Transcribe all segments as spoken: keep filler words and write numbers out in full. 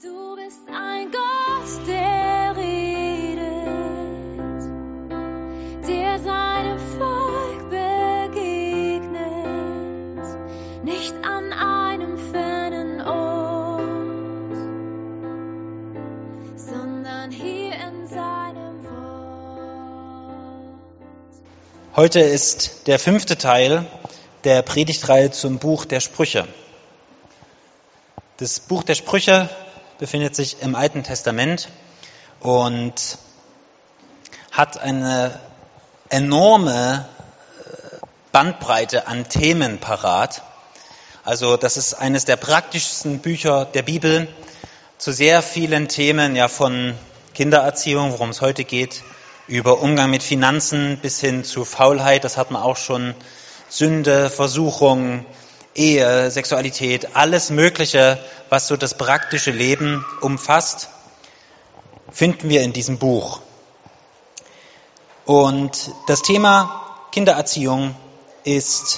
Du bist ein Gott, der redet, der seinem Volk begegnet, nicht an einem fernen Ort, sondern hier in seinem Wort. Heute ist der fünfte Teil der Predigtreihe zum Buch der Sprüche. Das Buch der Sprüche befindet sich im Alten Testament und hat eine enorme Bandbreite an Themen parat. Also das ist eines der praktischsten Bücher der Bibel zu sehr vielen Themen, ja von Kindererziehung, worum es heute geht, über Umgang mit Finanzen bis hin zu Faulheit, das hat man auch schon, Sünde, Versuchung, Ehe, Sexualität, alles Mögliche, was so das praktische Leben umfasst, finden wir in diesem Buch. Und das Thema Kindererziehung ist,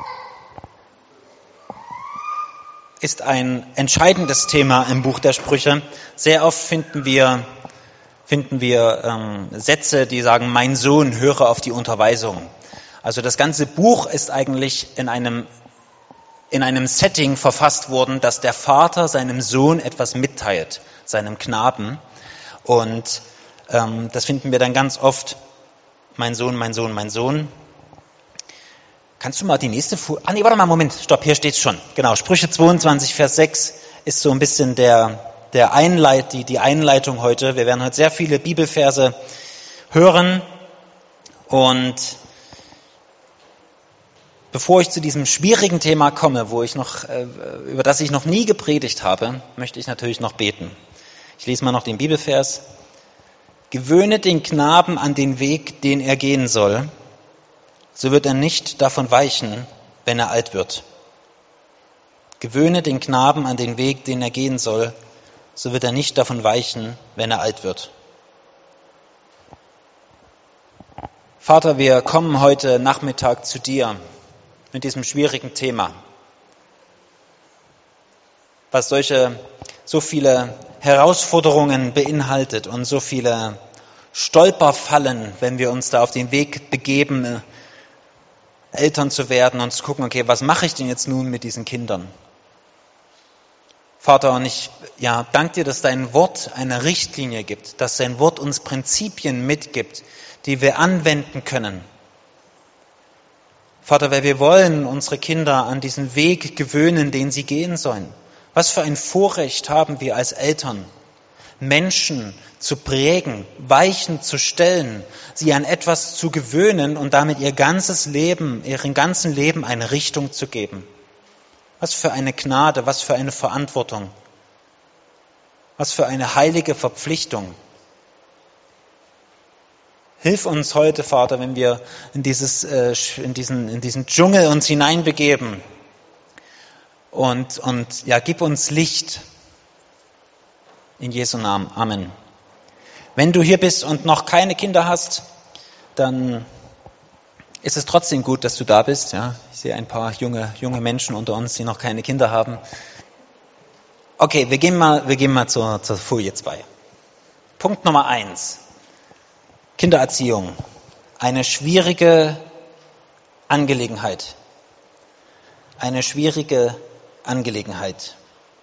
ist ein entscheidendes Thema im Buch der Sprüche. Sehr oft finden wir, finden wir ähm, Sätze, die sagen, mein Sohn, höre auf die Unterweisung. Also das ganze Buch ist eigentlich in einem in einem Setting verfasst worden, dass der Vater seinem Sohn etwas mitteilt, seinem Knaben. Und ähm, das finden wir dann ganz oft, mein Sohn, mein Sohn, mein Sohn. Kannst du mal die nächste Folie? Ah nee, warte mal, Moment, stopp, hier steht's schon. Genau, Sprüche zweiundzwanzig, Vers sechs ist so ein bisschen der, der Einleit, die, die Einleitung heute. Wir werden heute sehr viele Bibelverse hören. Und bevor ich zu diesem schwierigen Thema komme, wo ich noch, äh, über das ich noch nie gepredigt habe, möchte ich natürlich noch beten. Ich lese mal noch den Bibelvers. Gewöhne den Knaben an den Weg, den er gehen soll, so wird er nicht davon weichen, wenn er alt wird. Gewöhne den Knaben an den Weg, den er gehen soll, so wird er nicht davon weichen, wenn er alt wird. Vater, wir kommen heute Nachmittag zu dir mit diesem schwierigen Thema, was solche, so viele Herausforderungen beinhaltet und so viele Stolperfallen, wenn wir uns da auf den Weg begeben, Eltern zu werden und zu gucken, okay, was mache ich denn jetzt nun mit diesen Kindern? Vater, und ich ja, danke dir, dass dein Wort eine Richtlinie gibt, dass dein Wort uns Prinzipien mitgibt, die wir anwenden können. Vater, weil wir wollen unsere Kinder an diesen Weg gewöhnen, den sie gehen sollen. Was für ein Vorrecht haben wir als Eltern, Menschen zu prägen, Weichen zu stellen, sie an etwas zu gewöhnen und damit ihr ganzes Leben, ihren ganzen Leben eine Richtung zu geben. Was für eine Gnade, was für eine Verantwortung, was für eine heilige Verpflichtung. Hilf uns heute, Vater, wenn wir in, dieses, äh, in, diesen, in diesen Dschungel uns hineinbegeben. Und, und ja, gib uns Licht. In Jesu Namen. Amen. Wenn du hier bist und noch keine Kinder hast, dann ist es trotzdem gut, dass du da bist. Ja, ich sehe ein paar junge, junge Menschen unter uns, die noch keine Kinder haben. Okay, wir gehen mal, wir gehen mal zur, zur Folie zwei. Punkt Nummer eins. Kindererziehung, eine schwierige Angelegenheit. Eine schwierige Angelegenheit.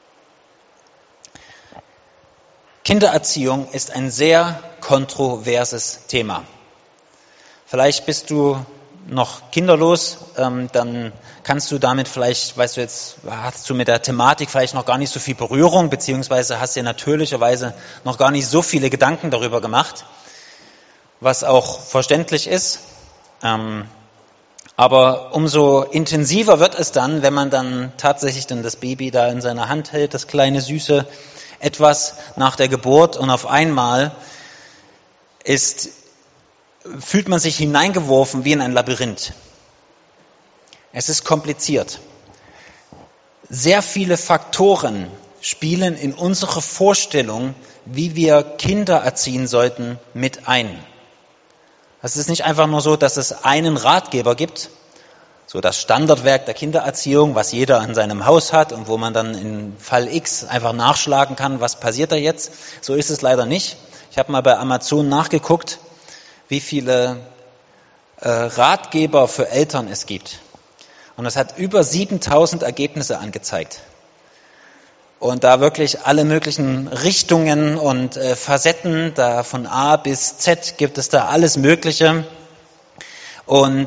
Kindererziehung ist ein sehr kontroverses Thema. Vielleicht bist du noch kinderlos, ähm, dann kannst du damit vielleicht, weißt du jetzt, hast du mit der Thematik vielleicht noch gar nicht so viel Berührung, beziehungsweise hast dir natürlicherweise noch gar nicht so viele Gedanken darüber gemacht, was auch verständlich ist. Ähm, aber umso intensiver wird es dann, wenn man dann tatsächlich dann das Baby da in seiner Hand hält, das kleine Süße, etwas nach der Geburt, und auf einmal ist, fühlt man sich hineingeworfen wie in ein Labyrinth. Es ist kompliziert. Sehr viele Faktoren spielen in unsere Vorstellung, wie wir Kinder erziehen sollten, mit ein. Es ist nicht einfach nur so, dass es einen Ratgeber gibt, so das Standardwerk der Kindererziehung, was jeder in seinem Haus hat und wo man dann in Fall X einfach nachschlagen kann, was passiert da jetzt. So ist es leider nicht. Ich habe mal bei Amazon nachgeguckt, wie viele äh, Ratgeber für Eltern es gibt. Und es hat über siebentausend Ergebnisse angezeigt. Und da wirklich alle möglichen Richtungen und äh, Facetten, da von A bis Z gibt es da alles Mögliche. Und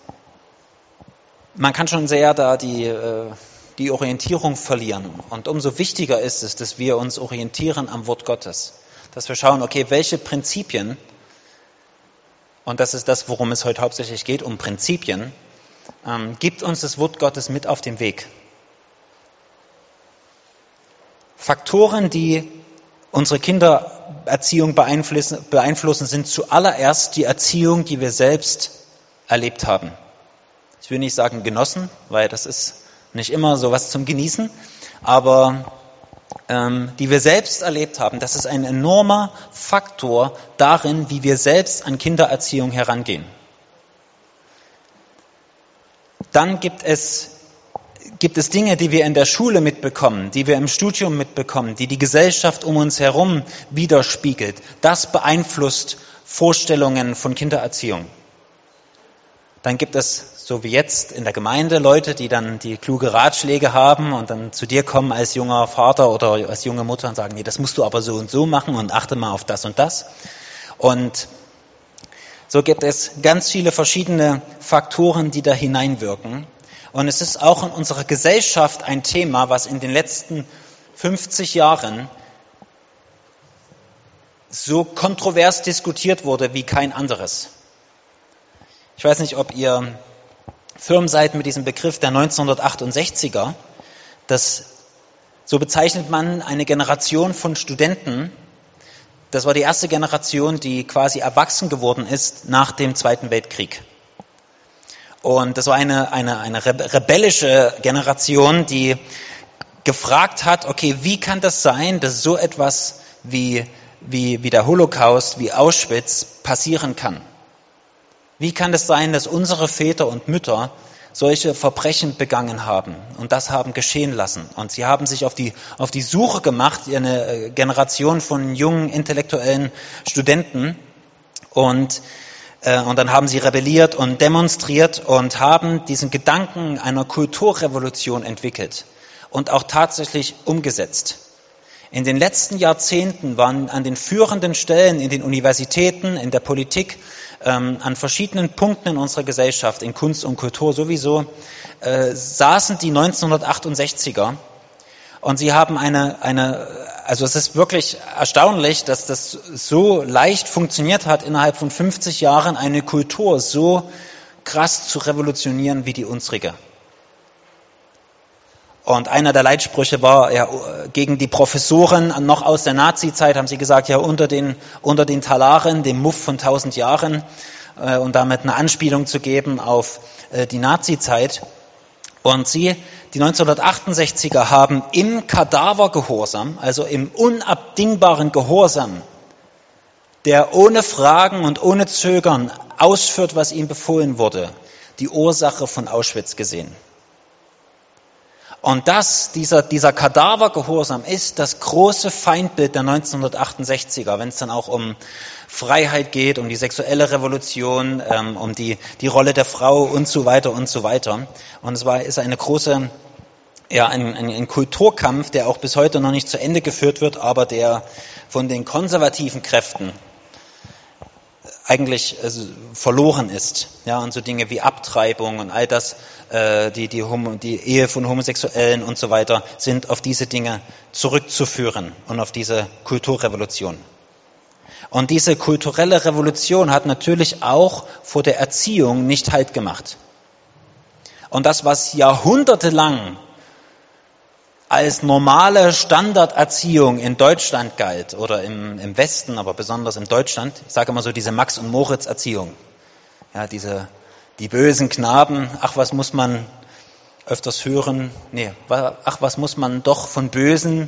man kann schon sehr da die, äh, die Orientierung verlieren. Und umso wichtiger ist es, dass wir uns orientieren am Wort Gottes. Dass wir schauen, okay, welche Prinzipien, und das ist das, worum es heute hauptsächlich geht, um Prinzipien, ähm, gibt uns das Wort Gottes mit auf den Weg. Faktoren, die unsere Kindererziehung beeinflussen, beeinflussen, sind zuallererst die Erziehung, die wir selbst erlebt haben. Ich will nicht sagen genossen, weil das ist nicht immer so was zum Genießen, aber ähm, die wir selbst erlebt haben, das ist ein enormer Faktor darin, wie wir selbst an Kindererziehung herangehen. Dann gibt es Gibt es Dinge, die wir in der Schule mitbekommen, die wir im Studium mitbekommen, die die Gesellschaft um uns herum widerspiegelt. Das beeinflusst Vorstellungen von Kindererziehung. Dann gibt es, so wie jetzt in der Gemeinde, Leute, die dann die kluge Ratschläge haben und dann zu dir kommen als junger Vater oder als junge Mutter und sagen, nee, das musst du aber so und so machen und achte mal auf das und das. Und so gibt es ganz viele verschiedene Faktoren, die da hineinwirken. Und es ist auch in unserer Gesellschaft ein Thema, was in den letzten fünfzig Jahren so kontrovers diskutiert wurde wie kein anderes. Ich weiß nicht, ob ihr firm seid mit diesem Begriff der neunzehnhundertachtundsechziger. Das, so bezeichnet man eine Generation von Studenten. Das war die erste Generation, die quasi erwachsen geworden ist nach dem Zweiten Weltkrieg. Und das war eine, eine, eine rebellische Generation, die gefragt hat, okay, wie kann das sein, dass so etwas wie, wie, wie der Holocaust, wie Auschwitz passieren kann? Wie kann es sein, dass unsere Väter und Mütter solche Verbrechen begangen haben und das haben geschehen lassen? Und sie haben sich auf die, auf die Suche gemacht, eine Generation von jungen, intellektuellen Studenten, und Und dann haben sie rebelliert und demonstriert und haben diesen Gedanken einer Kulturrevolution entwickelt und auch tatsächlich umgesetzt. In den letzten Jahrzehnten waren an den führenden Stellen in den Universitäten, in der Politik, ähm, an verschiedenen Punkten in unserer Gesellschaft, in Kunst und Kultur sowieso, äh, saßen die neunzehnhundertachtundsechziger. Und sie haben eine, eine, also es ist wirklich erstaunlich, dass das so leicht funktioniert hat, innerhalb von fünfzig Jahren eine Kultur so krass zu revolutionieren wie die unsrige. Und einer der Leitsprüche war, ja, gegen die Professoren noch aus der Nazi-Zeit haben sie gesagt, ja, unter den, unter den Talaren, dem Muff von tausend Jahren, äh, und damit eine Anspielung zu geben auf äh, die Nazi-Zeit. Und sie, die neunzehnhundertachtundsechziger, haben im Kadavergehorsam, also im unabdingbaren Gehorsam, der ohne Fragen und ohne Zögern ausführt, was ihm befohlen wurde, die Ursache von Auschwitz gesehen. Und das, dieser, dieser Kadavergehorsam ist das große Feindbild der neunzehnhundertachtundsechziger, wenn es dann auch um Freiheit geht, um die sexuelle Revolution, ähm, um die, die Rolle der Frau und so weiter und so weiter. Und es war, ist eine große, ja, ein, ein, ein Kulturkampf, der auch bis heute noch nicht zu Ende geführt wird, aber der von den konservativen Kräften eigentlich also, verloren ist. Ja, und so Dinge wie Abtreibung und all das, äh, die, die, Homo, die Ehe von Homosexuellen und so weiter, sind auf diese Dinge zurückzuführen und auf diese Kulturrevolution. Und diese kulturelle Revolution hat natürlich auch vor der Erziehung nicht Halt gemacht. Und das, was jahrhundertelang als normale Standarderziehung in Deutschland galt oder im, im Westen, aber besonders in Deutschland, ich sage immer so diese Max- und Moritz-Erziehung, ja, diese, die bösen Knaben, ach, was muss man öfters hören, nee, ach, was muss man doch von Bösen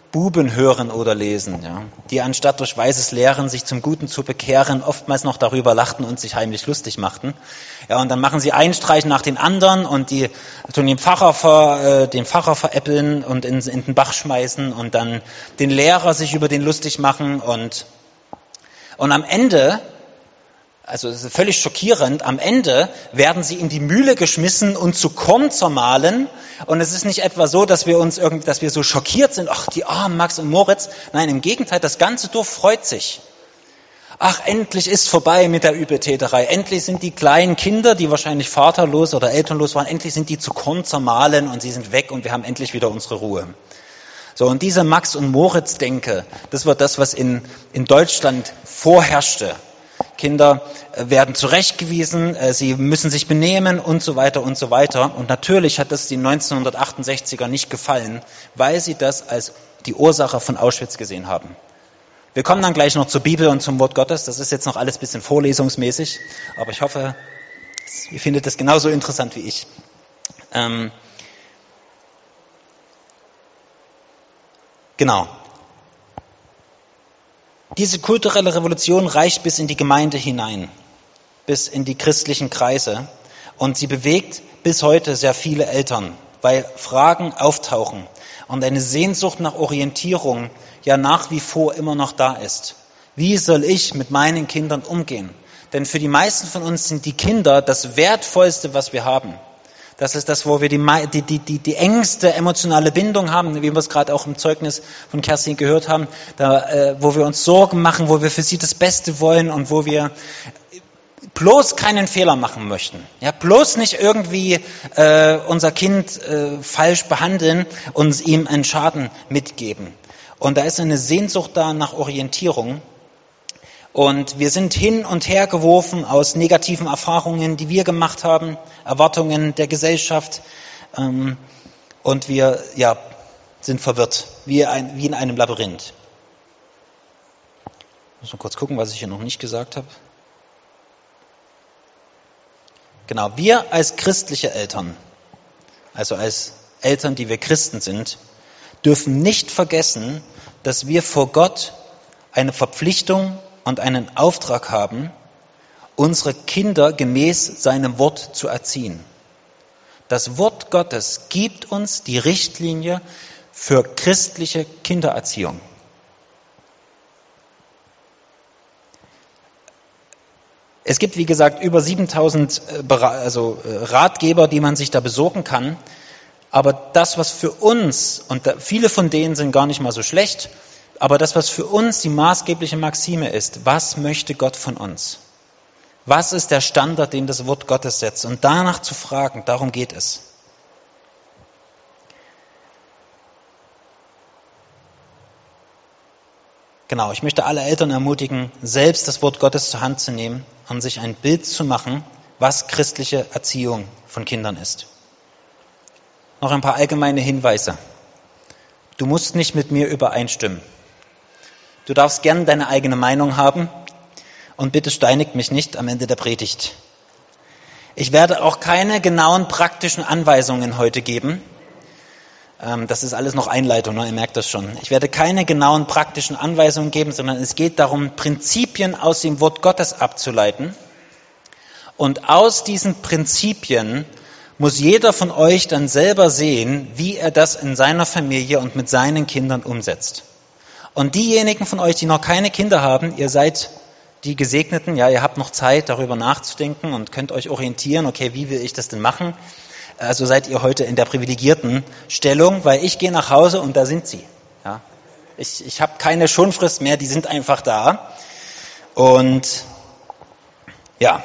Buben hören oder lesen, ja, die anstatt durch weises Lehren sich zum Guten zu bekehren, oftmals noch darüber lachten und sich heimlich lustig machten. Ja, und dann machen sie einen Streich nach den anderen und die tun den Pfarrer, ver, äh, den Pfarrer veräppeln und in, in den Bach schmeißen und dann den Lehrer sich über den lustig machen und, und am Ende, also es ist völlig schockierend, am Ende werden sie in die Mühle geschmissen und zu Korn zermahlen. Und es ist nicht etwa so, dass wir uns irgendwie, dass wir so schockiert sind, ach, die armen Max und Moritz. Nein, im Gegenteil, das ganze Dorf freut sich. Ach, endlich ist vorbei mit der Übeltäterei. Endlich sind die kleinen Kinder, die wahrscheinlich vaterlos oder elternlos waren, endlich sind die zu Korn zermahlen und sie sind weg und wir haben endlich wieder unsere Ruhe. So, und diese Max- und Moritz-Denke, das war das, was in, in Deutschland vorherrschte. Kinder werden zurechtgewiesen, sie müssen sich benehmen und so weiter und so weiter. Und natürlich hat das die neunzehnhundertachtundsechziger nicht gefallen, weil sie das als die Ursache von Auschwitz gesehen haben. Wir kommen dann gleich noch zur Bibel und zum Wort Gottes. Das ist jetzt noch alles ein bisschen vorlesungsmäßig, aber ich hoffe, ihr findet das genauso interessant wie ich. Ähm, genau. Diese kulturelle Revolution reicht bis in die Gemeinde hinein, bis in die christlichen Kreise und sie bewegt bis heute sehr viele Eltern, weil Fragen auftauchen und eine Sehnsucht nach Orientierung ja nach wie vor immer noch da ist. Wie soll ich mit meinen Kindern umgehen? Denn für die meisten von uns sind die Kinder das Wertvollste, was wir haben. Das ist das, wo wir die, die, die, die engste emotionale Bindung haben, wie wir es gerade auch im Zeugnis von Kerstin gehört haben, da, äh, wo wir uns Sorgen machen, wo wir für sie das Beste wollen und wo wir bloß keinen Fehler machen möchten. Ja, bloß nicht irgendwie äh, unser Kind äh, falsch behandeln und ihm einen Schaden mitgeben. Und da ist eine Sehnsucht da nach Orientierung. Und wir sind hin und her geworfen aus negativen Erfahrungen, die wir gemacht haben, Erwartungen der Gesellschaft. Ähm, und wir ja, sind verwirrt, wie, ein, wie in einem Labyrinth. Ich muss mal kurz gucken, was ich hier noch nicht gesagt habe. Genau, wir als christliche Eltern, also als Eltern, die wir Christen sind, dürfen nicht vergessen, dass wir vor Gott eine Verpflichtung und einen Auftrag haben, unsere Kinder gemäß seinem Wort zu erziehen. Das Wort Gottes gibt uns die Richtlinie für christliche Kindererziehung. Es gibt, wie gesagt, über siebentausend also Ratgeber, die man sich da besorgen kann. Aber das, was für uns, und viele von denen sind gar nicht mal so schlecht, aber das, was für uns die maßgebliche Maxime ist, was möchte Gott von uns? Was ist der Standard, den das Wort Gottes setzt? Und danach zu fragen, darum geht es. Genau, ich möchte alle Eltern ermutigen, selbst das Wort Gottes zur Hand zu nehmen und sich ein Bild zu machen, was christliche Erziehung von Kindern ist. Noch ein paar allgemeine Hinweise. Du musst nicht mit mir übereinstimmen. Du darfst gern deine eigene Meinung haben und bitte steinigt mich nicht am Ende der Predigt. Ich werde auch keine genauen praktischen Anweisungen heute geben. Das ist alles noch Einleitung, ne? Ihr merkt das schon. Ich werde keine genauen praktischen Anweisungen geben, sondern es geht darum, Prinzipien aus dem Wort Gottes abzuleiten. Und aus diesen Prinzipien muss jeder von euch dann selber sehen, wie er das in seiner Familie und mit seinen Kindern umsetzt. Und diejenigen von euch, die noch keine Kinder haben, ihr seid die Gesegneten, ja, ihr habt noch Zeit, darüber nachzudenken und könnt euch orientieren, okay, wie will ich das denn machen? Also seid ihr heute in der privilegierten Stellung, weil ich gehe nach Hause und da sind sie. Ja. Ich, ich habe keine Schonfrist mehr, die sind einfach da. Und ja,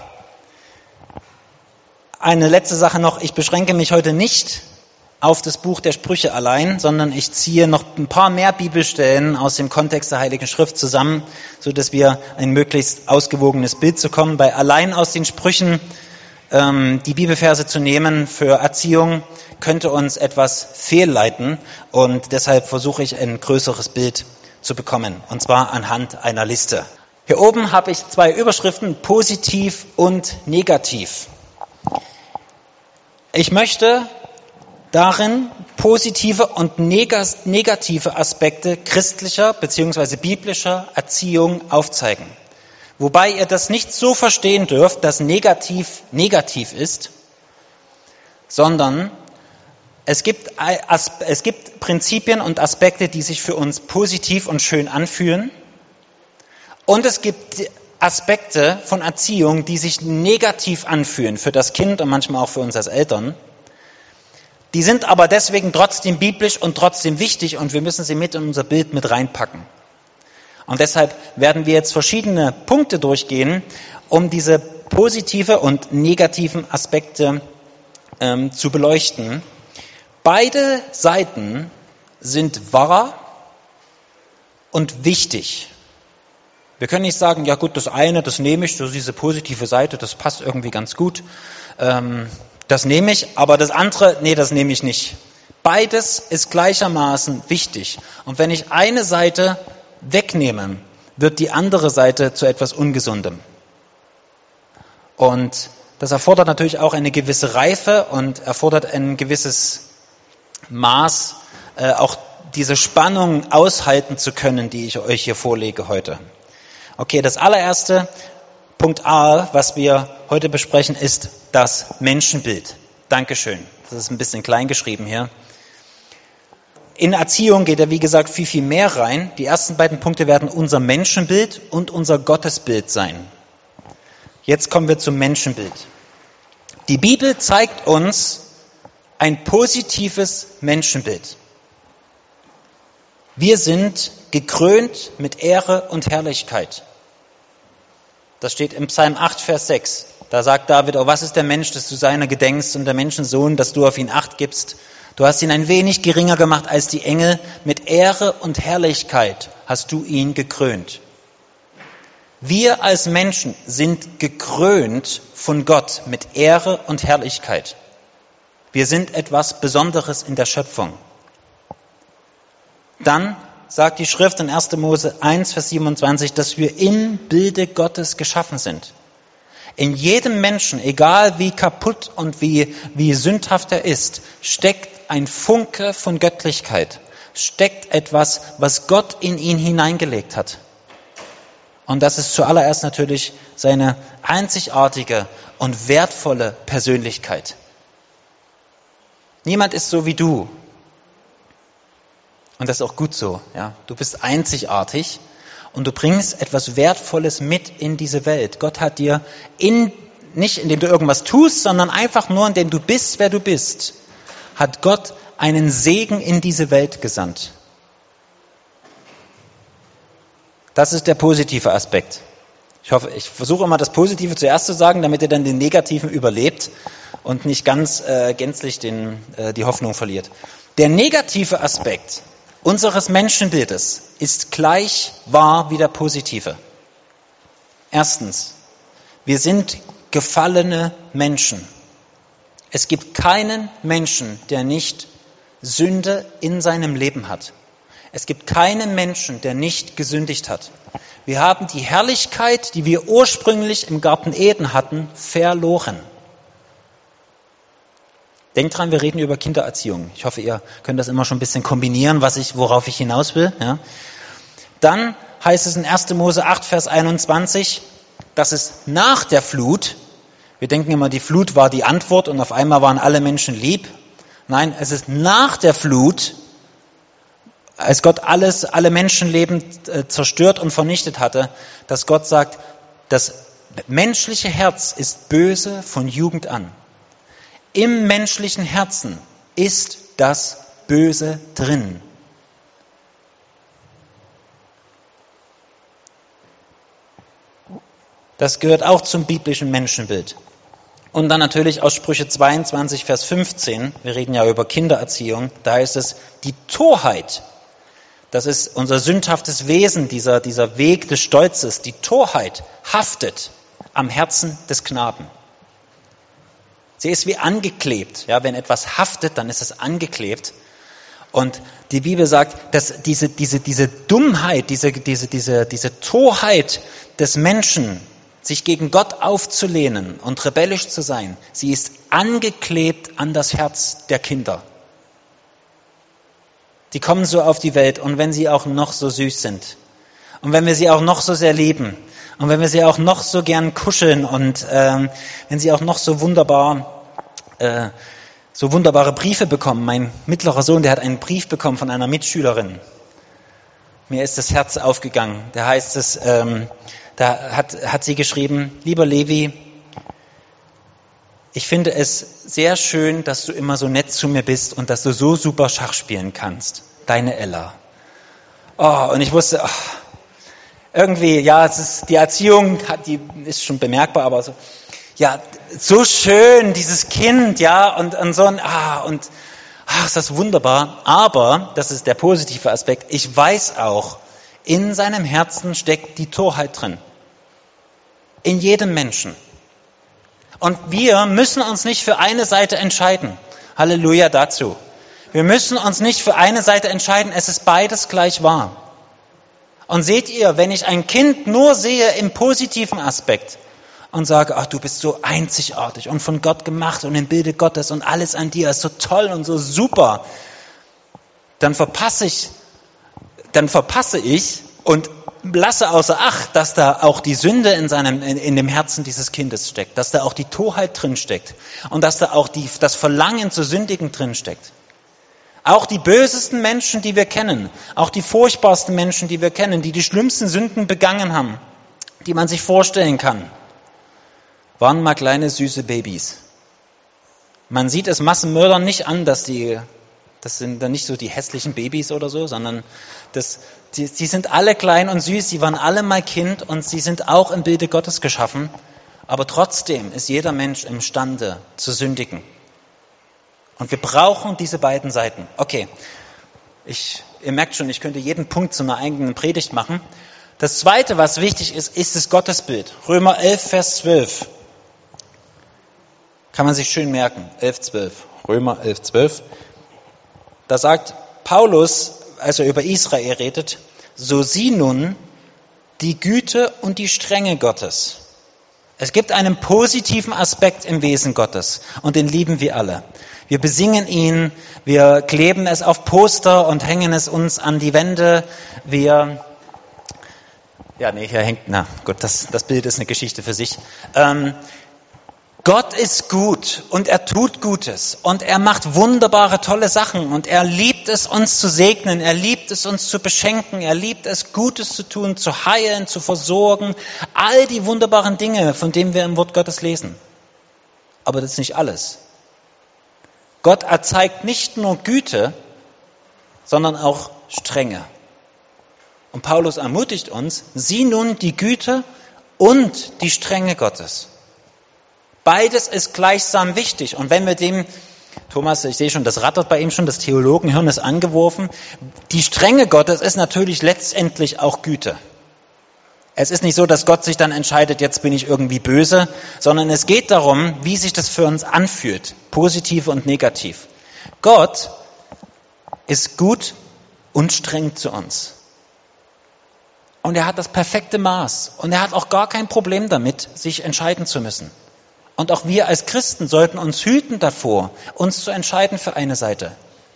eine letzte Sache noch, ich beschränke mich heute nicht auf das Buch der Sprüche allein, sondern ich ziehe noch ein paar mehr Bibelstellen aus dem Kontext der Heiligen Schrift zusammen, so dass wir ein möglichst ausgewogenes Bild bekommen. Bei allein aus den Sprüchen ähm, die Bibelverse zu nehmen für Erziehung könnte uns etwas fehlleiten und deshalb versuche ich ein größeres Bild zu bekommen, und zwar anhand einer Liste. Hier oben habe ich zwei Überschriften, positiv und negativ. Ich möchte, darin positive und negative Aspekte christlicher bzw. biblischer Erziehung aufzeigen. Wobei ihr das nicht so verstehen dürft, dass negativ negativ ist, sondern es gibt, es gibt Prinzipien und Aspekte, die sich für uns positiv und schön anfühlen. Und es gibt Aspekte von Erziehung, die sich negativ anfühlen für das Kind und manchmal auch für uns als Eltern. Die sind aber deswegen trotzdem biblisch und trotzdem wichtig und wir müssen sie mit in unser Bild mit reinpacken. Und deshalb werden wir jetzt verschiedene Punkte durchgehen, um diese positive und negativen Aspekte ähm, zu beleuchten. Beide Seiten sind wahr und wichtig. Wir können nicht sagen, ja gut, das eine, das nehme ich, so diese positive Seite, das passt irgendwie ganz gut, ähm, das nehme ich, aber das andere, nee, das nehme ich nicht. Beides ist gleichermaßen wichtig. Und wenn ich eine Seite wegnehme, wird die andere Seite zu etwas Ungesundem. Und das erfordert natürlich auch eine gewisse Reife und erfordert ein gewisses Maß, äh, auch diese Spannung aushalten zu können, die ich euch hier vorlege heute. Okay, das allererste, Punkt A, was wir heute besprechen, ist das Menschenbild. Dankeschön. Das ist ein bisschen klein geschrieben hier. In Erziehung geht er, wie gesagt, viel, viel mehr rein. Die ersten beiden Punkte werden unser Menschenbild und unser Gottesbild sein. Jetzt kommen wir zum Menschenbild. Die Bibel zeigt uns ein positives Menschenbild. Wir sind gekrönt mit Ehre und Herrlichkeit. Das steht im Psalm acht, Vers sechs. Da sagt David, oh, was ist der Mensch, dass du seiner gedenkst und der Menschensohn, dass du auf ihn Acht gibst? Du hast ihn ein wenig geringer gemacht als die Engel. Mit Ehre und Herrlichkeit hast du ihn gekrönt. Wir als Menschen sind gekrönt von Gott mit Ehre und Herrlichkeit. Wir sind etwas Besonderes in der Schöpfung. Dann sagt die Schrift in erster Mose eins, Vers siebenundzwanzig, dass wir im Bilde Gottes geschaffen sind. In jedem Menschen, egal wie kaputt und wie, wie sündhaft er ist, steckt ein Funke von Göttlichkeit, steckt etwas, was Gott in ihn hineingelegt hat. Und das ist zuallererst natürlich seine einzigartige und wertvolle Persönlichkeit. Niemand ist so wie du. Und das ist auch gut so. Ja? Du bist einzigartig und du bringst etwas Wertvolles mit in diese Welt. Gott hat dir, in, nicht indem du irgendwas tust, sondern einfach nur, indem du bist, wer du bist, hat Gott einen Segen in diese Welt gesandt. Das ist der positive Aspekt. Ich hoffe, ich versuche immer das Positive zuerst zu sagen, damit ihr dann den Negativen überlebt und nicht ganz äh, gänzlich den, äh, die Hoffnung verliert. Der negative Aspekt unseres Menschenbildes ist gleich wahr wie der positive. Erstens, wir sind gefallene Menschen. Es gibt keinen Menschen, der nicht Sünde in seinem Leben hat. Es gibt keinen Menschen, der nicht gesündigt hat. Wir haben die Herrlichkeit, die wir ursprünglich im Garten Eden hatten, verloren. Denkt dran, wir reden über Kindererziehung. Ich hoffe, ihr könnt das immer schon ein bisschen kombinieren, was ich, worauf ich hinaus will. Ja. Dann heißt es in erster Mose acht, Vers einundzwanzig, dass es nach der Flut, wir denken immer, die Flut war die Antwort und auf einmal waren alle Menschen lieb. Nein, es ist nach der Flut, als Gott alles, alle Menschenleben äh, zerstört und vernichtet hatte, dass Gott sagt, das menschliche Herz ist böse von Jugend an. Im menschlichen Herzen ist das Böse drin. Das gehört auch zum biblischen Menschenbild. Und dann natürlich aus Sprüche zweiundzwanzig, Vers fünfzehn, wir reden ja über Kindererziehung, da heißt es, die Torheit, das ist unser sündhaftes Wesen, dieser, dieser Weg des Stolzes, die Torheit haftet am Herzen des Knaben. Sie ist wie angeklebt. Ja, wenn etwas haftet, dann ist es angeklebt. Und die Bibel sagt, dass diese, diese, diese Dummheit, diese, diese, diese, diese Torheit des Menschen, sich gegen Gott aufzulehnen und rebellisch zu sein, sie ist angeklebt an das Herz der Kinder. die kommen so auf die Welt und wenn sie auch noch so süß sind und wenn wir sie auch noch so sehr lieben und wenn wir sie auch noch so gern kuscheln und ähm, wenn sie auch noch so wunderbar, äh, so wunderbare Briefe bekommen. Mein mittlerer Sohn, der hat einen Brief bekommen von einer Mitschülerin. Mir ist das Herz aufgegangen. Da heißt es, ähm, da hat, hat sie geschrieben, lieber Levi, ich finde es sehr schön, dass du immer so nett zu mir bist und dass du so super Schach spielen kannst. Deine Ella. Oh, und ich wusste, oh, irgendwie, ja, es ist, die Erziehung hat, die ist schon bemerkbar, aber so, ja, so schön, dieses Kind, ja, und, und so ein, ah, und, ach, ist das wunderbar. Aber, das ist der positive Aspekt, ich weiß auch, in seinem Herzen steckt die Torheit drin. In jedem Menschen. Und wir müssen uns nicht für eine Seite entscheiden. Halleluja dazu. Wir müssen uns nicht für eine Seite entscheiden. Es ist beides gleich wahr. Und seht ihr, wenn ich ein Kind nur sehe im positiven Aspekt und sage, ach, du bist so einzigartig und von Gott gemacht und im Bilde Gottes und alles an dir ist so toll und so super, dann verpasse ich, dann verpasse ich und lasse außer Acht, dass da auch die Sünde in seinem, in, in dem Herzen dieses Kindes steckt, dass da auch die Torheit drin steckt und dass da auch die, das Verlangen zu sündigen drin steckt. Auch die bösesten Menschen, die wir kennen, auch die furchtbarsten Menschen, die wir kennen, die die schlimmsten Sünden begangen haben, die man sich vorstellen kann, waren mal kleine süße Babys. Man sieht es Massenmördern nicht an, dass die, das sind dann nicht so die hässlichen Babys oder so, sondern das, die, die sind alle klein und süß, die waren alle mal Kind und sie sind auch im Bilde Gottes geschaffen. Aber trotzdem ist jeder Mensch imstande zu sündigen. Und wir brauchen diese beiden Seiten. Okay, ich, ihr merkt schon, ich könnte jeden Punkt zu einer eigenen Predigt machen. Das Zweite, was wichtig ist, ist das Gottesbild. Römer elf, Vers zwölf. Kann man sich schön merken. elf, zwölf. Römer elf, zwölf. Da sagt Paulus, als er über Israel redet, so sieh nun die Güte und die Strenge Gottes. Es gibt einen positiven Aspekt im Wesen Gottes und den lieben wir alle. Wir besingen ihn, wir kleben es auf Poster und hängen es uns an die Wände. Wir, ja, nee, hier hängt, na gut, das, das Bild ist eine Geschichte für sich. Ähm, Gott ist gut und er tut Gutes und er macht wunderbare, tolle Sachen und er liebt es, uns zu segnen, er liebt es, uns zu beschenken, er liebt es, Gutes zu tun, zu heilen, zu versorgen, all die wunderbaren Dinge, von denen wir im Wort Gottes lesen. Aber das ist nicht alles. Gott erzeigt nicht nur Güte, sondern auch Strenge. Und Paulus ermutigt uns, sieh nun die Güte und die Strenge Gottes. Beides ist gleichsam wichtig. Und wenn wir dem, Thomas, ich sehe schon, das rattert bei ihm schon, das Theologenhirn ist angeworfen, die Strenge Gottes ist natürlich letztendlich auch Güte. Es ist nicht so, dass Gott sich dann entscheidet, jetzt bin ich irgendwie böse, sondern es geht darum, wie sich das für uns anfühlt, positiv und negativ. Gott ist gut und streng zu uns. Und er hat das perfekte Maß. Und er hat auch gar kein Problem damit, sich entscheiden zu müssen. Und auch wir als Christen sollten uns hüten davor, uns zu entscheiden für eine Seite.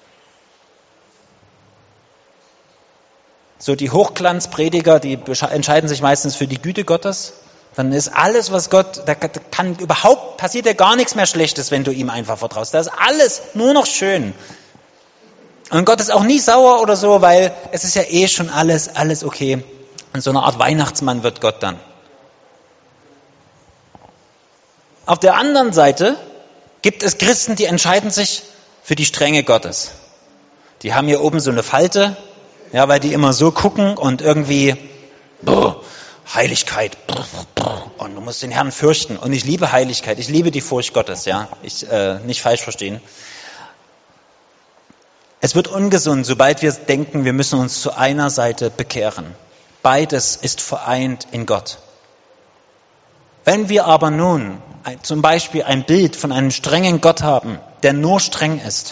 So die Hochglanzprediger, die entscheiden sich meistens für die Güte Gottes. Dann ist alles, was Gott, da kann überhaupt, passiert ja gar nichts mehr Schlechtes, wenn du ihm einfach vertraust. Da ist alles nur noch schön. Und Gott ist auch nie sauer oder so, weil es ist ja eh schon alles, alles okay. Und so eine Art Weihnachtsmann wird Gott dann. Auf der anderen Seite gibt es Christen, die entscheiden sich für die Strenge Gottes. Die haben hier oben so eine Falte, ja, weil die immer so gucken und irgendwie, boah, Heiligkeit, und du musst den Herrn fürchten. Und ich liebe Heiligkeit, ich liebe die Furcht Gottes, ja, ich äh, nicht falsch verstehen. Es wird ungesund, sobald wir denken, wir müssen uns zu einer Seite bekehren. Beides ist vereint in Gott. Wenn wir aber nun ein, zum Beispiel ein Bild von einem strengen Gott haben, der nur streng ist,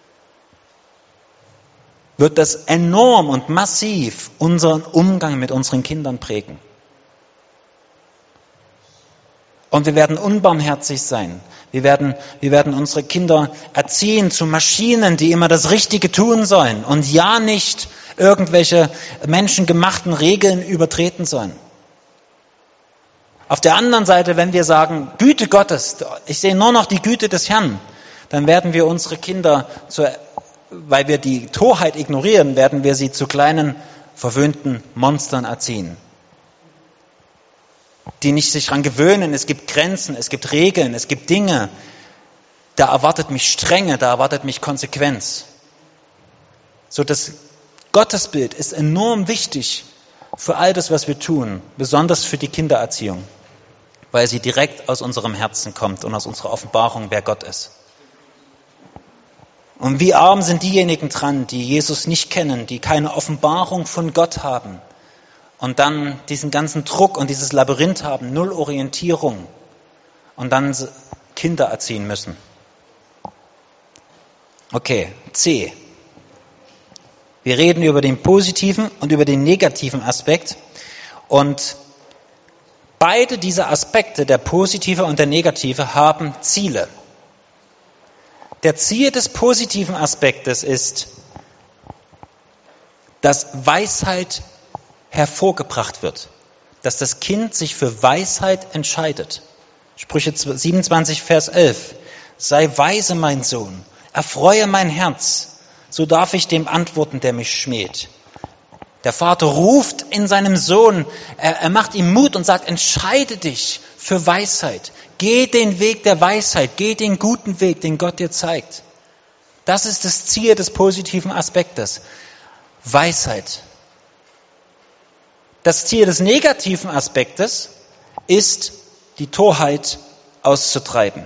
wird das enorm und massiv unseren Umgang mit unseren Kindern prägen. Und wir werden unbarmherzig sein. Wir werden, wir werden unsere Kinder erziehen zu Maschinen, die immer das Richtige tun sollen und ja nicht irgendwelche menschengemachten Regeln übertreten sollen. Auf der anderen Seite, wenn wir sagen, Güte Gottes, ich sehe nur noch die Güte des Herrn, dann werden wir unsere Kinder, zu, weil wir die Torheit ignorieren, werden wir sie zu kleinen, verwöhnten Monstern erziehen, die nicht sich daran gewöhnen. Es gibt Grenzen, es gibt Regeln, es gibt Dinge. Da erwartet mich Strenge, da erwartet mich Konsequenz. So, das Gottesbild ist enorm wichtig für all das, was wir tun, besonders für die Kindererziehung, weil sie direkt aus unserem Herzen kommt und aus unserer Offenbarung, wer Gott ist. Und wie arm sind diejenigen dran, die Jesus nicht kennen, die keine Offenbarung von Gott haben und dann diesen ganzen Druck und dieses Labyrinth haben, null Orientierung und dann Kinder erziehen müssen. Okay, C. Wir reden über den positiven und über den negativen Aspekt und beide diese Aspekte, der positive und der negative, haben Ziele. Der Ziel des positiven Aspektes ist, dass Weisheit hervorgebracht wird, dass das Kind sich für Weisheit entscheidet. Sprüche siebenundzwanzig, Vers elf. Sei weise, mein Sohn, erfreue mein Herz, so darf ich dem antworten, der mich schmäht. Der Vater ruft in seinem Sohn, er, er macht ihm Mut und sagt, entscheide dich für Weisheit. Geh den Weg der Weisheit, geh den guten Weg, den Gott dir zeigt. Das ist das Ziel des positiven Aspektes. Weisheit. Das Ziel des negativen Aspektes ist, die Torheit auszutreiben.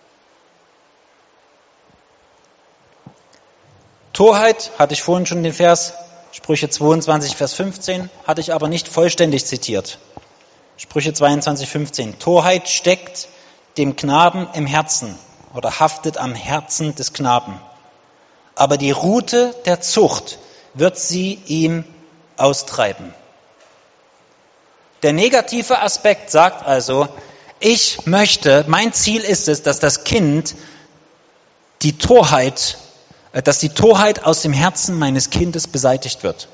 Torheit, hatte ich vorhin schon den Vers, Sprüche zweiundzwanzig, Vers fünfzehn, hatte ich aber nicht vollständig zitiert. Sprüche zweiundzwanzig, fünfzehn. Torheit steckt dem Knaben im Herzen oder haftet am Herzen des Knaben. Aber die Rute der Zucht wird sie ihm austreiben. Der negative Aspekt sagt also, ich möchte, mein Ziel ist es, dass das Kind die Torheit dass die Torheit aus dem Herzen meines Kindes beseitigt wird.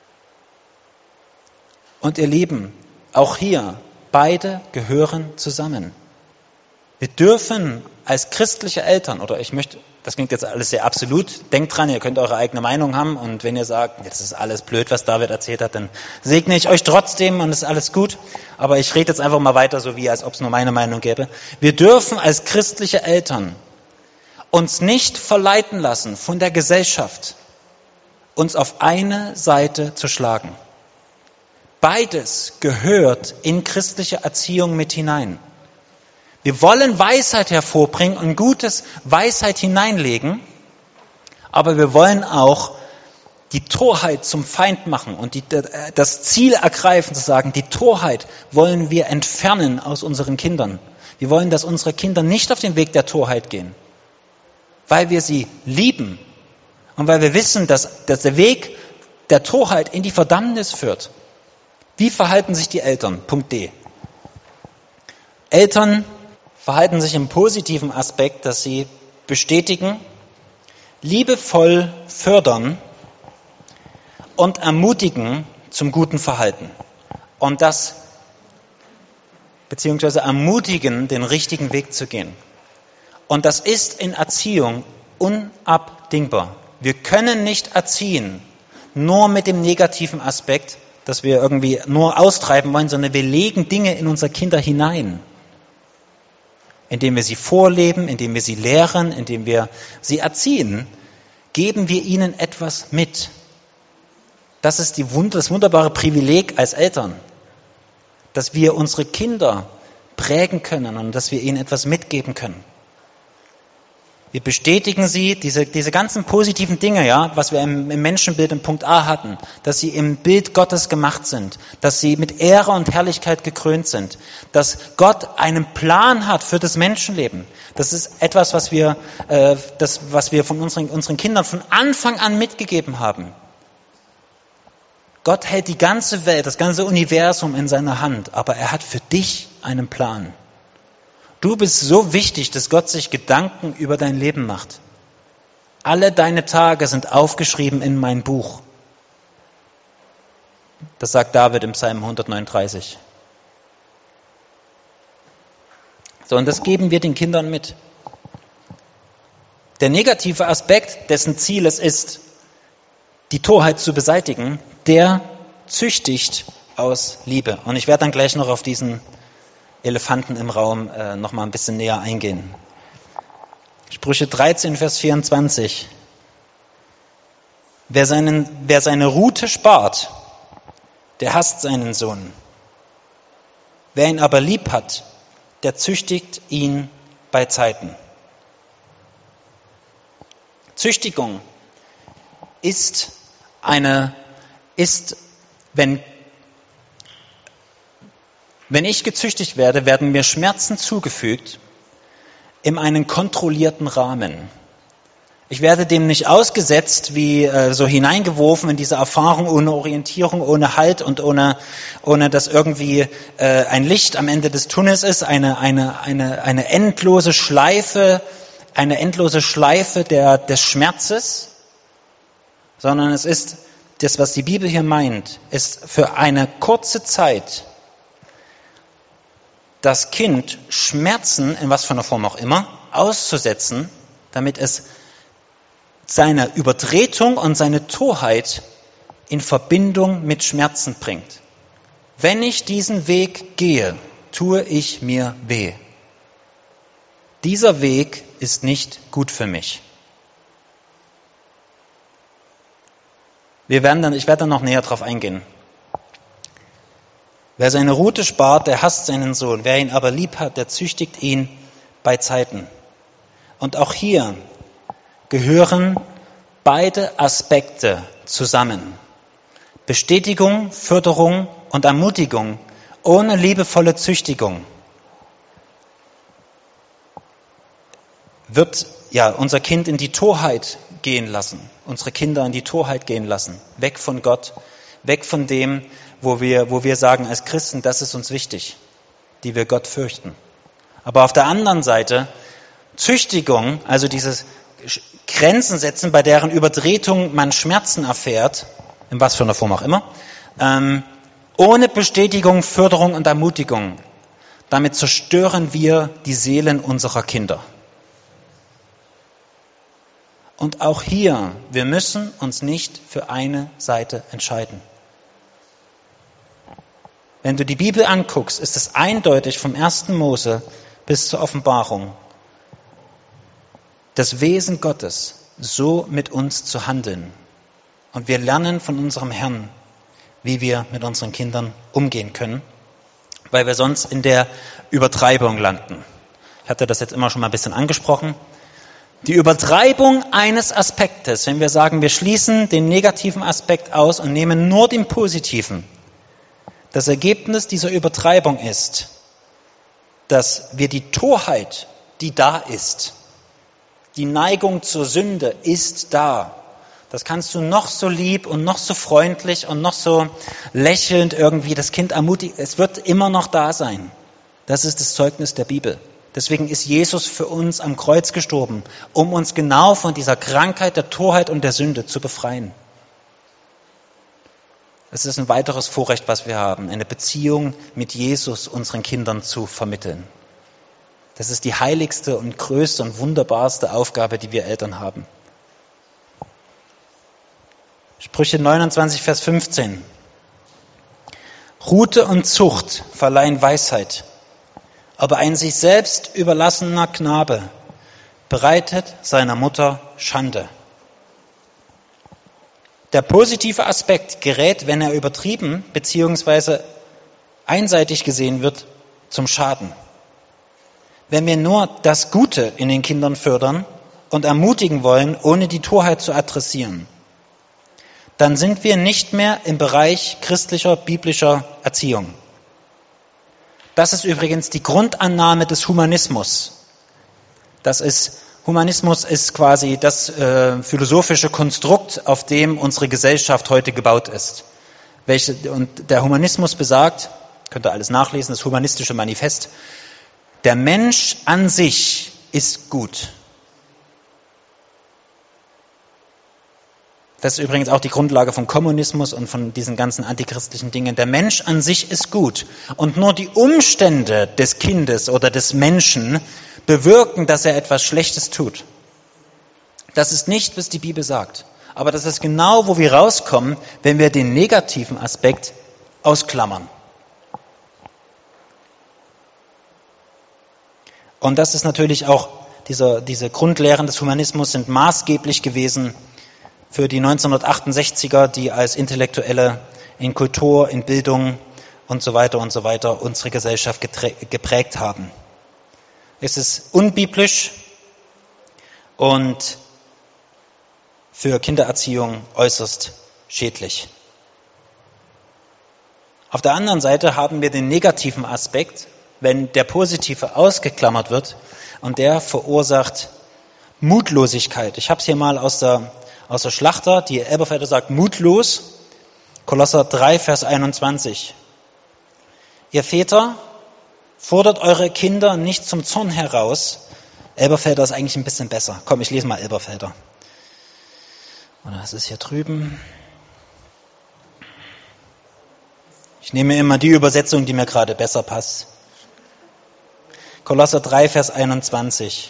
Und ihr Lieben, auch hier, beide gehören zusammen. Wir dürfen als christliche Eltern, oder ich möchte, das klingt jetzt alles sehr absolut, denkt dran, ihr könnt eure eigene Meinung haben und wenn ihr sagt, jetzt ist alles blöd, was David erzählt hat, dann segne ich euch trotzdem und es ist alles gut. Aber ich rede jetzt einfach mal weiter, so wie als ob es nur meine Meinung gäbe. Wir dürfen als christliche Eltern uns nicht verleiten lassen von der Gesellschaft, uns auf eine Seite zu schlagen. Beides gehört in christliche Erziehung mit hinein. Wir wollen Weisheit hervorbringen und gutes Weisheit hineinlegen, aber wir wollen auch die Torheit zum Feind machen und die, das Ziel ergreifen, zu sagen, die Torheit wollen wir entfernen aus unseren Kindern. Wir wollen, dass unsere Kinder nicht auf den Weg der Torheit gehen, weil wir sie lieben und weil wir wissen, dass, dass der Weg der Torheit in die Verdammnis führt. Wie verhalten sich die Eltern? Punkt D. Eltern verhalten sich im positiven Aspekt, dass sie bestätigen, liebevoll fördern und ermutigen zum guten Verhalten. Und das, beziehungsweise ermutigen, den richtigen Weg zu gehen. Und das ist in Erziehung unabdingbar. Wir können nicht erziehen, nur mit dem negativen Aspekt, dass wir irgendwie nur austreiben wollen, sondern wir legen Dinge in unsere Kinder hinein. Indem wir sie vorleben, indem wir sie lehren, indem wir sie erziehen, geben wir ihnen etwas mit. Das ist die, das wunderbare Privileg als Eltern, dass wir unsere Kinder prägen können und dass wir ihnen etwas mitgeben können. Wir bestätigen sie, diese, diese ganzen positiven Dinge, ja, was wir im, im Menschenbild im Punkt A hatten, dass sie im Bild Gottes gemacht sind, dass sie mit Ehre und Herrlichkeit gekrönt sind, dass Gott einen Plan hat für das Menschenleben. Das ist etwas, was wir, äh, das, was wir von unseren, unseren Kindern von Anfang an mitgegeben haben. Gott hält die ganze Welt, das ganze Universum in seiner Hand, aber er hat für dich einen Plan. Du bist so wichtig, dass Gott sich Gedanken über dein Leben macht. Alle deine Tage sind aufgeschrieben in mein Buch. Das sagt David im Psalm hundertneununddreißig. So, und das geben wir den Kindern mit. Der negative Aspekt, dessen Ziel es ist, die Torheit zu beseitigen, der züchtigt aus Liebe. Und ich werde dann gleich noch auf diesen Elefanten im Raum äh, noch mal ein bisschen näher eingehen. Sprüche dreizehn, Vers vierundzwanzig. Wer, seinen, wer seine Rute spart, der hasst seinen Sohn. Wer ihn aber lieb hat, der züchtigt ihn bei Zeiten. Züchtigung ist eine, ist, wenn, wenn ich gezüchtigt werde, werden mir Schmerzen zugefügt in einen kontrollierten Rahmen. Ich werde dem nicht ausgesetzt, wie äh, so hineingeworfen in diese Erfahrung ohne Orientierung, ohne Halt und ohne, ohne dass irgendwie äh, ein Licht am Ende des Tunnels ist, eine, eine, eine, eine endlose Schleife, eine endlose Schleife der, des Schmerzes, sondern es ist, das, was die Bibel hier meint, ist für eine kurze Zeit das Kind Schmerzen, in was für einer Form auch immer, auszusetzen, damit es seine Übertretung und seine Torheit in Verbindung mit Schmerzen bringt. Wenn ich diesen Weg gehe, tue ich mir weh. Dieser Weg ist nicht gut für mich. Wir werden dann, ich werde dann noch näher drauf eingehen. Wer seine Rute spart, der hasst seinen Sohn. Wer ihn aber lieb hat, der züchtigt ihn bei Zeiten. Und auch hier gehören beide Aspekte zusammen. Bestätigung, Förderung und Ermutigung ohne liebevolle Züchtigung wird ja unser Kind in die Torheit gehen lassen, unsere Kinder in die Torheit gehen lassen, weg von Gott, weg von dem, wo wir, wo wir sagen als Christen, das ist uns wichtig, die wir Gott fürchten. Aber auf der anderen Seite Züchtigung, also dieses Grenzen setzen, bei deren Übertretung man Schmerzen erfährt, in was für einer Form auch immer, ähm, ohne Bestätigung, Förderung und Ermutigung. Damit zerstören wir die Seelen unserer Kinder. Und auch hier, wir müssen uns nicht für eine Seite entscheiden. Wenn du die Bibel anguckst, ist es eindeutig vom ersten Mose bis zur Offenbarung das Wesen Gottes, so mit uns zu handeln. Und wir lernen von unserem Herrn, wie wir mit unseren Kindern umgehen können, weil wir sonst in der Übertreibung landen. Ich hatte das jetzt immer schon mal ein bisschen angesprochen. Die Übertreibung eines Aspektes, wenn wir sagen, wir schließen den negativen Aspekt aus und nehmen nur den positiven. Das Ergebnis dieser Übertreibung ist, dass wir die Torheit, die da ist, die Neigung zur Sünde ist da. Das kannst du noch so lieb und noch so freundlich und noch so lächelnd irgendwie das Kind ermutigen. Es wird immer noch da sein. Das ist das Zeugnis der Bibel. Deswegen ist Jesus für uns am Kreuz gestorben, um uns genau von dieser Krankheit der Torheit und der Sünde zu befreien. Es ist ein weiteres Vorrecht, was wir haben, eine Beziehung mit Jesus unseren Kindern zu vermitteln. Das ist die heiligste und größte und wunderbarste Aufgabe, die wir Eltern haben. Sprüche neunundzwanzig, Vers fünfzehn. Rute und Zucht verleihen Weisheit, aber ein sich selbst überlassener Knabe bereitet seiner Mutter Schande. Der positive Aspekt gerät, wenn er übertrieben bzw. einseitig gesehen wird, zum Schaden. Wenn wir nur das Gute in den Kindern fördern und ermutigen wollen, ohne die Torheit zu adressieren, dann sind wir nicht mehr im Bereich christlicher, biblischer Erziehung. Das ist übrigens die Grundannahme des Humanismus. Das ist, Humanismus ist quasi das äh, philosophische Konstrukt, auf dem unsere Gesellschaft heute gebaut ist. Welche, und der Humanismus besagt, könnt ihr alles nachlesen, das Humanistische Manifest, Der Mensch an sich ist gut. Das ist übrigens auch die Grundlage vom Kommunismus und von diesen ganzen antichristlichen Dingen. Der Mensch an sich ist gut. Und nur die Umstände des Kindes oder des Menschen bewirken, dass er etwas Schlechtes tut. Das ist nicht, was die Bibel sagt. Aber das ist genau, wo wir rauskommen, wenn wir den negativen Aspekt ausklammern. Und das ist natürlich auch, diese, diese Grundlehren des Humanismus sind maßgeblich gewesen für die neunzehnhundertachtundsechziger, die als Intellektuelle in Kultur, in Bildung und so weiter und so weiter unsere Gesellschaft geprägt haben. Es ist unbiblisch und für Kindererziehung äußerst schädlich. Auf der anderen Seite haben wir den negativen Aspekt, wenn der positive ausgeklammert wird, und der verursacht Mutlosigkeit. Ich habe es hier mal aus der, aus der Schlachter, die Elberfelder sagt mutlos, Kolosser drei, Vers einundzwanzig. Ihr Väter, fordert eure Kinder nicht zum Zorn heraus. Elberfelder ist eigentlich ein bisschen besser. Komm, ich lese mal Elberfelder. Oder das ist hier drüben. Ich nehme immer die Übersetzung, die mir gerade besser passt. Kolosser drei, Vers einundzwanzig.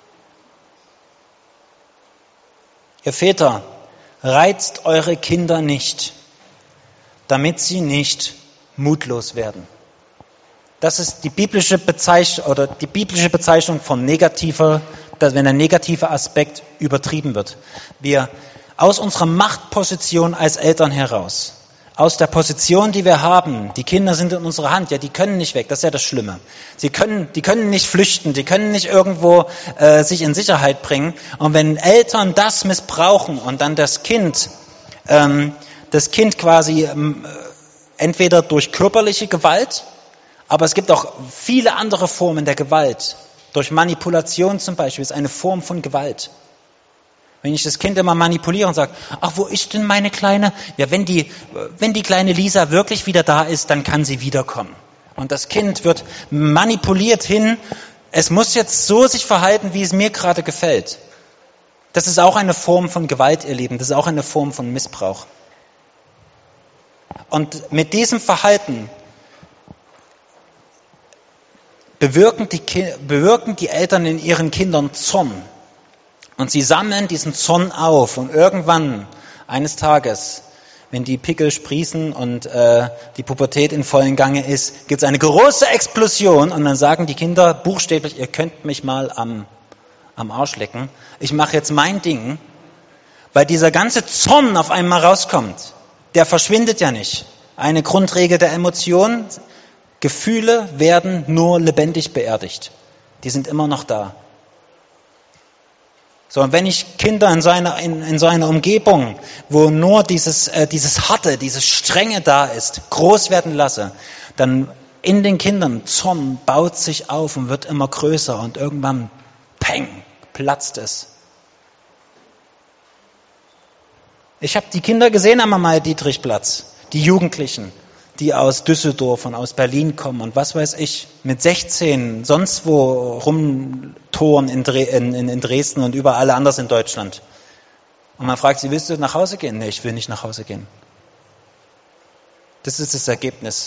Ihr Väter, reizt eure Kinder nicht, damit sie nicht mutlos werden. Das ist die biblische Bezeichnung oder die biblische Bezeichnung von negativer, dass wenn der negative Aspekt übertrieben wird. Wir aus unserer Machtposition als Eltern heraus, aus der Position, die wir haben, die Kinder sind in unserer Hand, ja, die können nicht weg, das ist ja das Schlimme. Sie können, die können nicht flüchten, die können nicht irgendwo äh, sich in Sicherheit bringen. Und wenn Eltern das missbrauchen und dann das Kind, ähm, das Kind quasi ähm, entweder durch körperliche Gewalt, aber es gibt auch viele andere Formen der Gewalt, durch Manipulation zum Beispiel, ist eine Form von Gewalt. Wenn ich das Kind immer manipuliere und sage, ach, wo ist denn meine Kleine? Ja, wenn die, wenn die kleine Lisa wirklich wieder da ist, dann kann sie wiederkommen. Und das Kind wird manipuliert hin, es muss jetzt so sich verhalten, wie es mir gerade gefällt. Das ist auch eine Form von Gewalt, ihr Lieben, das ist auch eine Form von Missbrauch. Und mit diesem Verhalten bewirken die, bewirken die Eltern in ihren Kindern Zorn. Und sie sammeln diesen Zorn auf und irgendwann, eines Tages, wenn die Pickel sprießen und äh, die Pubertät in vollem Gange ist, gibt es eine große Explosion und dann sagen die Kinder buchstäblich, ihr könnt mich mal am, am Arsch lecken. Ich mache jetzt mein Ding, weil dieser ganze Zorn auf einmal rauskommt. Der verschwindet ja nicht. Eine Grundregel der Emotionen, Gefühle werden nur lebendig beerdigt. Die sind immer noch da. So, und wenn ich Kinder in so einer, in, in so einer Umgebung, wo nur dieses, äh, dieses Harte, dieses Strenge da ist, groß werden lasse, dann in den Kindern Zorn baut sich auf und wird immer größer und irgendwann, peng, platzt es. Ich habe die Kinder gesehen am Amal-Dietrich-Platz, die Jugendlichen, die aus Düsseldorf und aus Berlin kommen und was weiß ich, mit sechzehn sonst wo rumtouren in, in, in Dresden und überall anders in Deutschland. Und man fragt sie, willst du nach Hause gehen? Nee, ich will nicht nach Hause gehen. Das ist das Ergebnis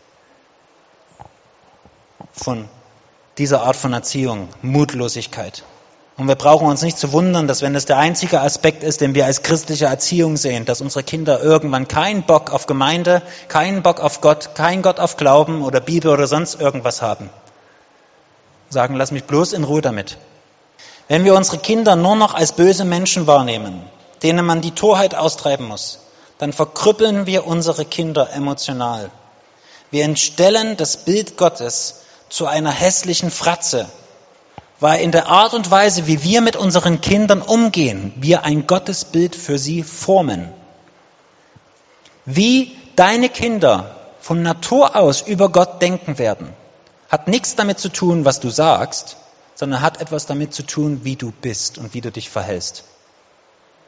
von dieser Art von Erziehung, Mutlosigkeit. Und wir brauchen uns nicht zu wundern, dass wenn das der einzige Aspekt ist, den wir als christliche Erziehung sehen, dass unsere Kinder irgendwann keinen Bock auf Gemeinde, keinen Bock auf Gott, keinen Gott auf Glauben oder Bibel oder sonst irgendwas haben. Sagen, lass mich bloß in Ruhe damit. Wenn wir unsere Kinder nur noch als böse Menschen wahrnehmen, denen man die Torheit austreiben muss, dann verkrüppeln wir unsere Kinder emotional. Wir entstellen das Bild Gottes zu einer hässlichen Fratze, weil in der Art und Weise, wie wir mit unseren Kindern umgehen, wir ein Gottesbild für sie formen. Wie deine Kinder von Natur aus über Gott denken werden, hat nichts damit zu tun, was du sagst, sondern hat etwas damit zu tun, wie du bist und wie du dich verhältst.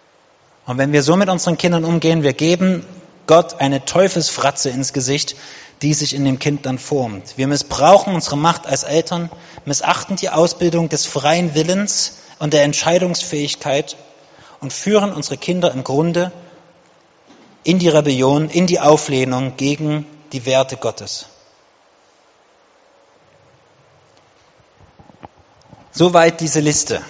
Und wenn wir so mit unseren Kindern umgehen, wir geben Gott eine Teufelsfratze ins Gesicht, die sich in dem Kind dann formt. Wir missbrauchen unsere Macht als Eltern, missachten die Ausbildung des freien Willens und der Entscheidungsfähigkeit und führen unsere Kinder im Grunde in die Rebellion, in die Auflehnung gegen die Werte Gottes. Soweit diese Liste.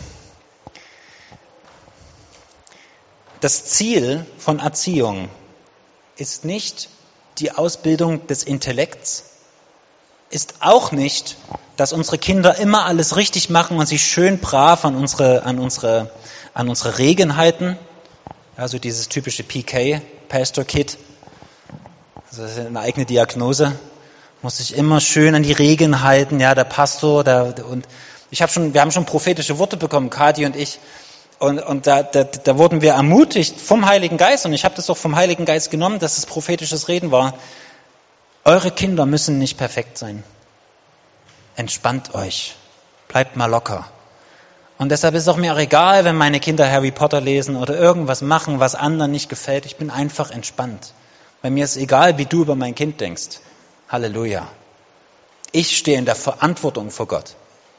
Das Ziel von Erziehung ist nicht die Ausbildung des Intellekts, ist auch nicht, dass unsere Kinder immer alles richtig machen und sich schön brav an unsere, an unsere, an unsere Regeln halten. Also dieses typische P K, Pastor Kid, also das ist eine eigene Diagnose, muss sich immer schön an die Regeln halten. Ja, der Pastor, der, und ich habe schon, wir haben schon prophetische Worte bekommen, Kathi und ich. Und, und da, da, da wurden wir ermutigt vom Heiligen Geist, und ich habe das auch vom Heiligen Geist genommen, dass es prophetisches Reden war. Eure Kinder müssen nicht perfekt sein. Entspannt euch. Bleibt mal locker. Und deshalb ist es auch mir auch egal, wenn meine Kinder Harry Potter lesen oder irgendwas machen, was anderen nicht gefällt. Ich bin einfach entspannt. Bei mir ist es egal, wie du über mein Kind denkst. Halleluja. Ich stehe in der Verantwortung vor Gott.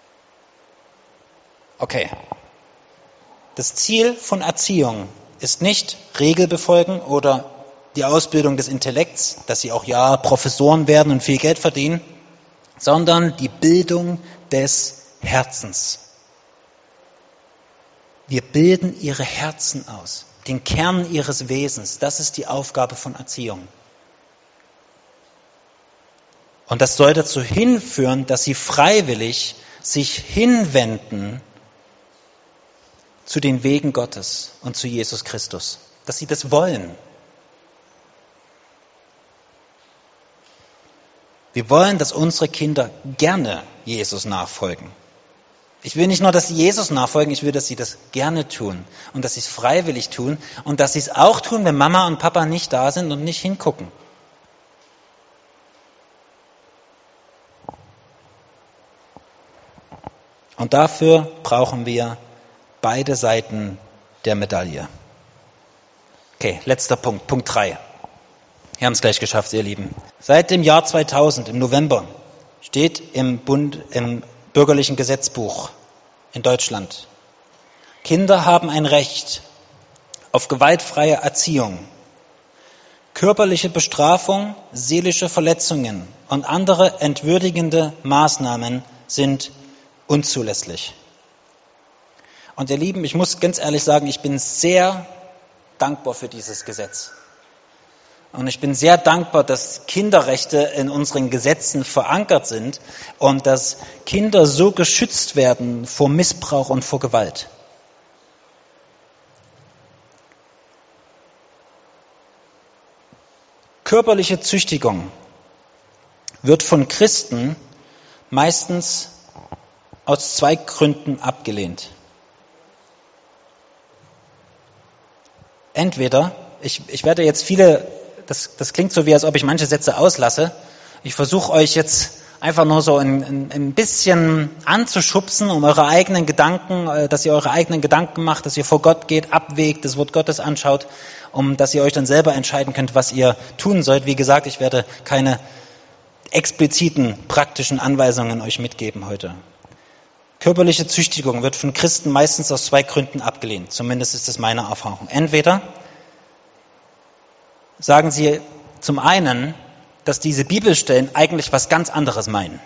Okay. Das Ziel von Erziehung ist nicht Regel befolgen oder die Ausbildung des Intellekts, dass sie auch ja Professoren werden und viel Geld verdienen, sondern die Bildung des Herzens. Wir bilden ihre Herzen aus, den Kern ihres Wesens. Das ist die Aufgabe von Erziehung. Und das soll dazu hinführen, dass sie freiwillig sich hinwenden zu den Wegen Gottes und zu Jesus Christus, dass sie das wollen. Wir wollen, dass unsere Kinder gerne Jesus nachfolgen. Ich will nicht nur, dass sie Jesus nachfolgen, ich will, dass sie das gerne tun und dass sie es freiwillig tun und dass sie es auch tun, wenn Mama und Papa nicht da sind und nicht hingucken. Und dafür brauchen wir beide Seiten der Medaille. Okay, letzter Punkt, Punkt drei. Wir haben es gleich geschafft, ihr Lieben. Seit dem Jahr zweitausend, im November, steht im Bund, im bürgerlichen Gesetzbuch in Deutschland: Kinder haben ein Recht auf gewaltfreie Erziehung. Körperliche Bestrafung, seelische Verletzungen und andere entwürdigende Maßnahmen sind unzulässig. Und ihr Lieben, ich muss ganz ehrlich sagen, ich bin sehr dankbar für dieses Gesetz. Und ich bin sehr dankbar, dass Kinderrechte in unseren Gesetzen verankert sind und dass Kinder so geschützt werden vor Missbrauch und vor Gewalt. Körperliche Züchtigung wird von Christen meistens aus zwei Gründen abgelehnt. Entweder, ich, ich werde jetzt viele, das, das klingt so wie, als ob ich manche Sätze auslasse. Ich versuche euch jetzt einfach nur so ein, ein, ein bisschen anzuschubsen, um eure eigenen Gedanken, dass ihr eure eigenen Gedanken macht, dass ihr vor Gott geht, abwägt, das Wort Gottes anschaut, um dass ihr euch dann selber entscheiden könnt, was ihr tun sollt. Wie gesagt, ich werde keine expliziten praktischen Anweisungen euch mitgeben heute. Körperliche Züchtigung wird von Christen meistens aus zwei Gründen abgelehnt. Zumindest ist das meine Erfahrung. Entweder sagen sie zum einen, dass diese Bibelstellen eigentlich was ganz anderes meinen.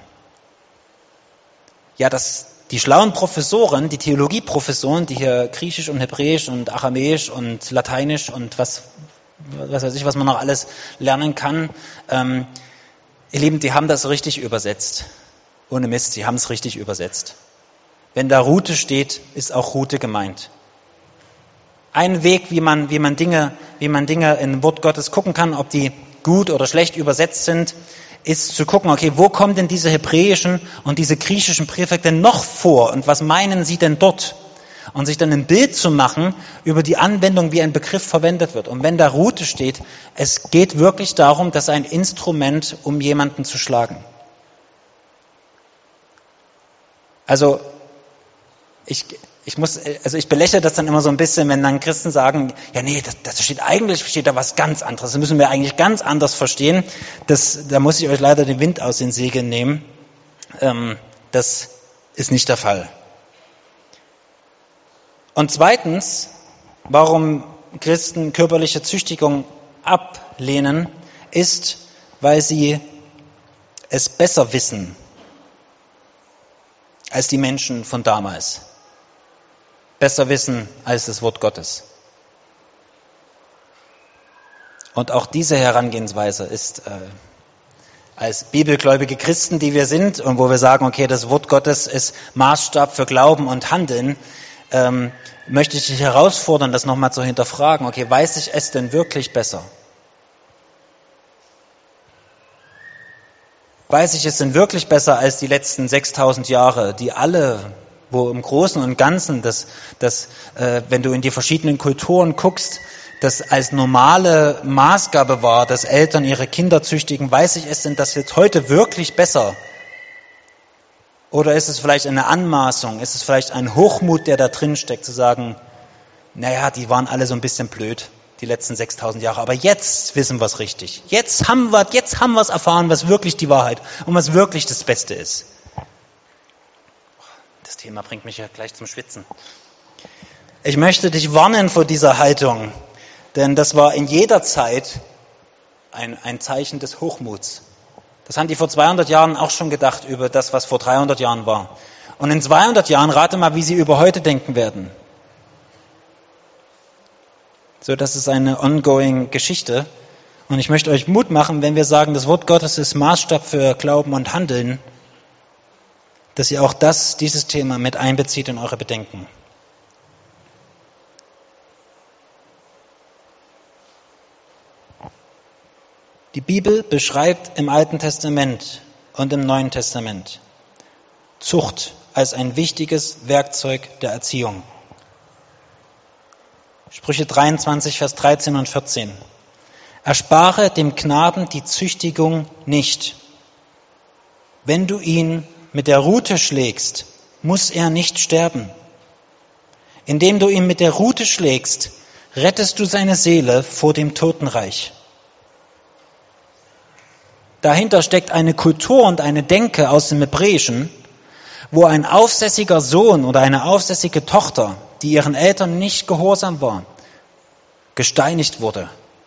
Ja, dass die schlauen Professoren, die Theologieprofessoren, die hier Griechisch und Hebräisch und Aramäisch und Lateinisch und was, was weiß ich, was man noch alles lernen kann, ähm, ihr Lieben, die haben das richtig übersetzt. Ohne Mist, sie haben es richtig übersetzt. Wenn da Rute steht, ist auch Rute gemeint. Ein Weg, wie man, wie man Dinge, wie man Dinge in Wort Gottes gucken kann, ob die gut oder schlecht übersetzt sind, ist zu gucken, okay, wo kommen denn diese hebräischen und diese griechischen Präfekte noch vor und was meinen sie denn dort? Und sich dann ein Bild zu machen über die Anwendung, wie ein Begriff verwendet wird. Und wenn da Rute steht, es geht wirklich darum, dass ein Instrument, um jemanden zu schlagen. Also, Ich, ich muss, also ich belächle das dann immer so ein bisschen, wenn dann Christen sagen, ja nee, das, das steht eigentlich steht da was ganz anderes. Das müssen wir eigentlich ganz anders verstehen. Das, da muss ich euch leider den Wind aus den Segeln nehmen. Ähm, das ist nicht der Fall. Und zweitens, warum Christen körperliche Züchtigung ablehnen, ist, weil sie es besser wissen als die Menschen von damals. Besser wissen als das Wort Gottes. Und auch diese Herangehensweise ist äh, als bibelgläubige Christen, die wir sind und wo wir sagen, okay, das Wort Gottes ist Maßstab für Glauben und Handeln, ähm, möchte ich dich herausfordern, das nochmal zu hinterfragen. Okay, weiß ich es denn wirklich besser? Weiß ich es denn wirklich besser als die letzten sechstausend Jahre, die alle, wo im Großen und Ganzen, das, das, äh, wenn du in die verschiedenen Kulturen guckst, das als normale Maßgabe war, dass Eltern ihre Kinder züchtigen, weiß ich es denn das jetzt heute wirklich besser? Oder ist es vielleicht eine Anmaßung, ist es vielleicht ein Hochmut, der da drin steckt, zu sagen, naja, die waren alle so ein bisschen blöd, die letzten sechstausend Jahre, aber jetzt wissen wir es richtig. Jetzt haben wir jetzt haben wir es erfahren, was wirklich die Wahrheit und was wirklich das Beste ist. Das Thema bringt mich ja gleich zum Schwitzen. Ich möchte dich warnen vor dieser Haltung, denn das war in jeder Zeit ein, ein Zeichen des Hochmuts. Das haben die vor zweihundert Jahren auch schon gedacht über das, was vor dreihundert Jahren war. Und in zweihundert Jahren, rate mal, wie sie über heute denken werden. So, das ist eine ongoing Geschichte. Und ich möchte euch Mut machen, wenn wir sagen, das Wort Gottes ist Maßstab für Glauben und Handeln, dass ihr auch das, dieses Thema mit einbezieht in eure Bedenken. Die Bibel beschreibt im Alten Testament und im Neuen Testament Zucht als ein wichtiges Werkzeug der Erziehung. Sprüche dreiundzwanzig, Vers dreizehn und vierzehn. Erspare dem Knaben die Züchtigung nicht. Wenn du ihn mit der Rute schlägst, muss er nicht sterben. Indem du ihn mit der Rute schlägst, rettest du seine Seele vor dem Totenreich. Dahinter steckt eine Kultur und eine Denke aus dem Hebräischen, wo ein aufsässiger Sohn oder eine aufsässige Tochter, die ihren Eltern nicht gehorsam war, gesteinigt wurde.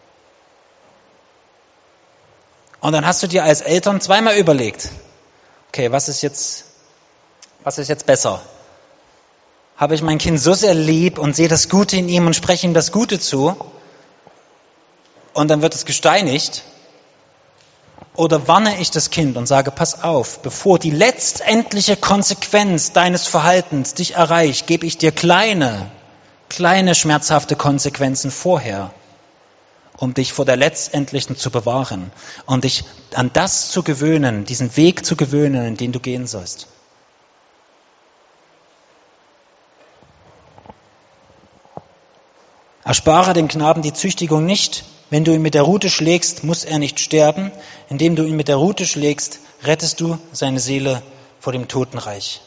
Und dann hast du dir als Eltern zweimal überlegt, okay, was ist jetzt, was ist jetzt besser? Habe ich mein Kind so sehr lieb und sehe das Gute in ihm und spreche ihm das Gute zu und dann wird es gesteinigt? Oder warne ich das Kind und sage, pass auf, bevor die letztendliche Konsequenz deines Verhaltens dich erreicht, gebe ich dir kleine, kleine schmerzhafte Konsequenzen vorher, um dich vor der letztendlichen zu bewahren und dich an das zu gewöhnen, diesen Weg zu gewöhnen, in den du gehen sollst. Erspare dem Knaben die Züchtigung nicht. Wenn du ihn mit der Rute schlägst, muss er nicht sterben. Indem du ihn mit der Rute schlägst, rettest du seine Seele vor dem Totenreich.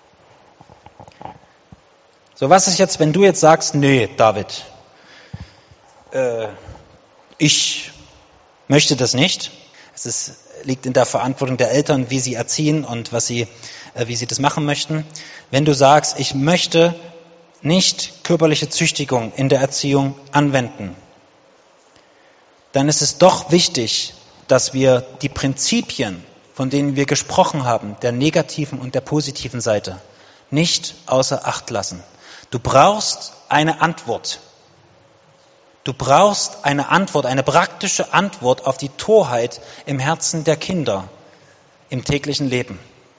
So, was ist jetzt, wenn du jetzt sagst, nee, David, äh, ich möchte das nicht. Es ist, liegt in der Verantwortung der Eltern, wie sie erziehen und was sie, äh, wie sie das machen möchten. Wenn du sagst, ich möchte nicht körperliche Züchtigung in der Erziehung anwenden, dann ist es doch wichtig, dass wir die Prinzipien, von denen wir gesprochen haben, der negativen und der positiven Seite, nicht außer Acht lassen. Du brauchst eine Antwort. Du brauchst eine Antwort, eine praktische Antwort auf die Torheit im Herzen der Kinder im täglichen Leben.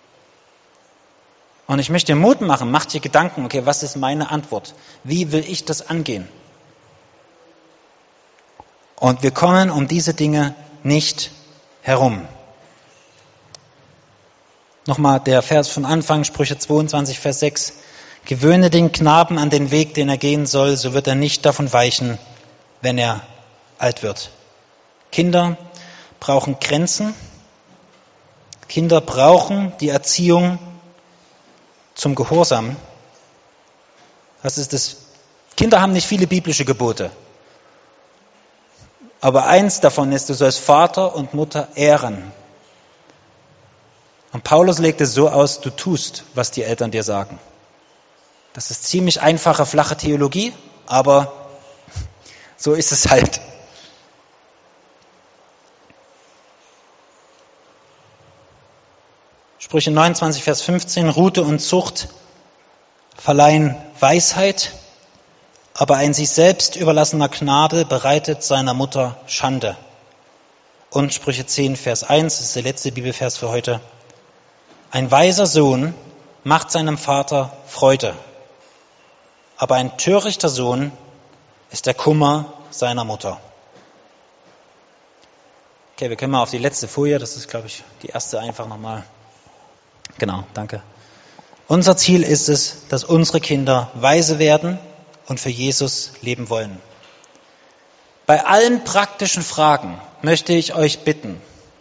Und ich möchte dir Mut machen, mach dir Gedanken, okay, was ist meine Antwort? Wie will ich das angehen? Und wir kommen um diese Dinge nicht herum. Nochmal der Vers von Anfang, Sprüche zweiundzwanzig, Vers sechs. Gewöhne den Knaben an den Weg, den er gehen soll, so wird er nicht davon weichen, wenn er alt wird. Kinder brauchen Grenzen. Kinder brauchen die Erziehung zum Gehorsam. Was ist das? Kinder haben nicht viele biblische Gebote. Aber eins davon ist, du sollst Vater und Mutter ehren. Und Paulus legt es so aus, du tust, was die Eltern dir sagen. Das ist ziemlich einfache, flache Theologie, aber so ist es halt. Sprüche neunundzwanzig, Vers fünfzehn, Rute und Zucht verleihen Weisheit, aber ein sich selbst überlassener Knabe bereitet seiner Mutter Schande. Und Sprüche zehn, Vers eins, das ist der letzte Bibelvers für heute. Ein weiser Sohn macht seinem Vater Freude, aber ein törichter Sohn ist der Kummer seiner Mutter. Okay, wir können mal auf die letzte Folie, das ist, glaube ich, die erste einfach nochmal. Genau, danke. Unser Ziel ist es, dass unsere Kinder weise werden und für Jesus leben wollen. Bei allen praktischen Fragen möchte ich euch bitten,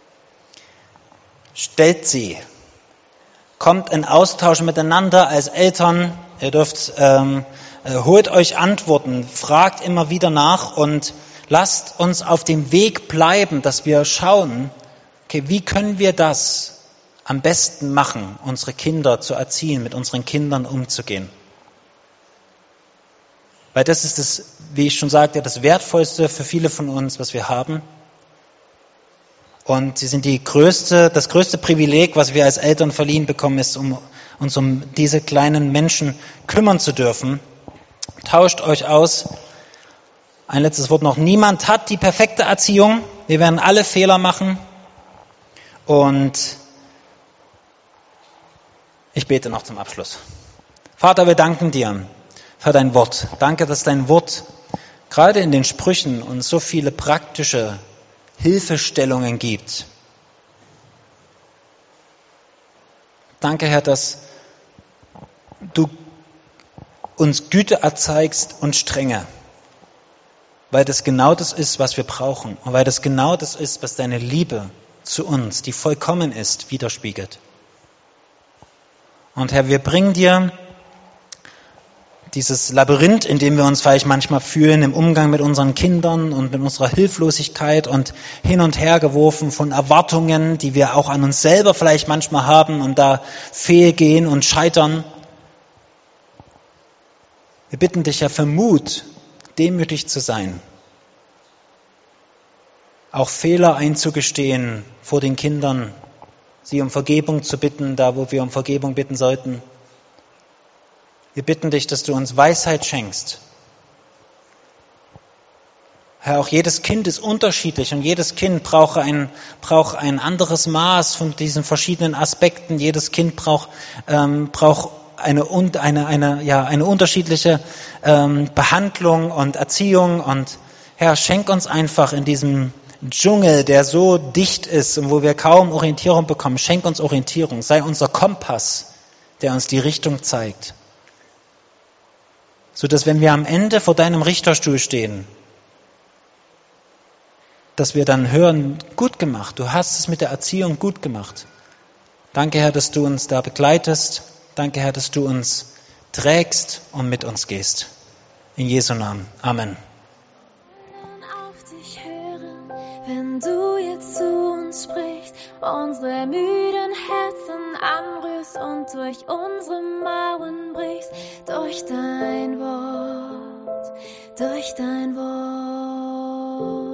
stellt sie, kommt in Austausch miteinander als Eltern, ihr dürft, ähm, äh, holt euch Antworten, fragt immer wieder nach und lasst uns auf dem Weg bleiben, dass wir schauen, okay, wie können wir das am besten machen, unsere Kinder zu erziehen, mit unseren Kindern umzugehen. Weil das ist das, wie ich schon sagte, das Wertvollste für viele von uns, was wir haben. Und sie sind die größte, das größte Privileg, was wir als Eltern verliehen bekommen, ist, um uns um diese kleinen Menschen kümmern zu dürfen. Tauscht euch aus. Ein letztes Wort noch. Niemand hat die perfekte Erziehung. Wir werden alle Fehler machen. Und ich bete noch zum Abschluss. Vater, wir danken dir für dein Wort. Danke, dass dein Wort gerade in den Sprüchen uns so viele praktische Hilfestellungen gibt. Danke, Herr, dass du uns Güte erzeigst und Strenge, weil das genau das ist, was wir brauchen und weil das genau das ist, was deine Liebe zu uns, die vollkommen ist, widerspiegelt. Und Herr, wir bringen dir dieses Labyrinth, in dem wir uns vielleicht manchmal fühlen, im Umgang mit unseren Kindern und mit unserer Hilflosigkeit und hin und her geworfen von Erwartungen, die wir auch an uns selber vielleicht manchmal haben und da fehlgehen und scheitern. Wir bitten dich ja für Mut, demütig zu sein, auch Fehler einzugestehen vor den Kindern, sie um Vergebung zu bitten, da wo wir um Vergebung bitten sollten. Wir bitten dich, dass du uns Weisheit schenkst. Herr, auch jedes Kind ist unterschiedlich und jedes Kind braucht ein, braucht ein anderes Maß von diesen verschiedenen Aspekten. Jedes Kind braucht, ähm, braucht eine, eine, eine, ja, eine unterschiedliche ähm, Behandlung und Erziehung. Und Herr, schenk uns einfach in diesem Dschungel, der so dicht ist und wo wir kaum Orientierung bekommen, schenk uns Orientierung, sei unser Kompass, der uns die Richtung zeigt. So dass wenn wir am Ende vor deinem Richterstuhl stehen, dass wir dann hören, gut gemacht, du hast es mit der Erziehung gut gemacht. Danke, Herr, dass du uns da begleitest. Danke, Herr, dass du uns trägst und mit uns gehst. In Jesu Namen. Amen. Wenn du jetzt zu uns sprichst, unsere müden Herzen anrührst und durch unsere Mauern brichst, durch dein Wort, durch dein Wort.